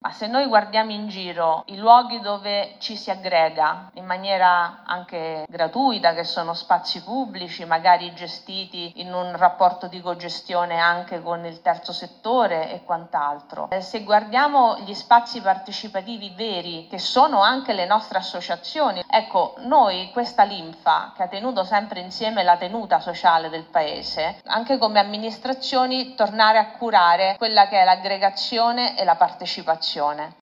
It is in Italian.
Ma se noi guardiamo in giro i luoghi dove ci si aggrega in maniera anche gratuita, che sono spazi pubblici, magari gestiti in un rapporto di cogestione anche con il terzo settore e quant'altro, se guardiamo gli spazi partecipativi veri, che sono anche le nostre associazioni, ecco, noi questa linfa che ha tenuto sempre insieme la tenuta sociale del Paese, anche come amministrazioni tornare a curare quella che è l'aggregazione e la partecipazione.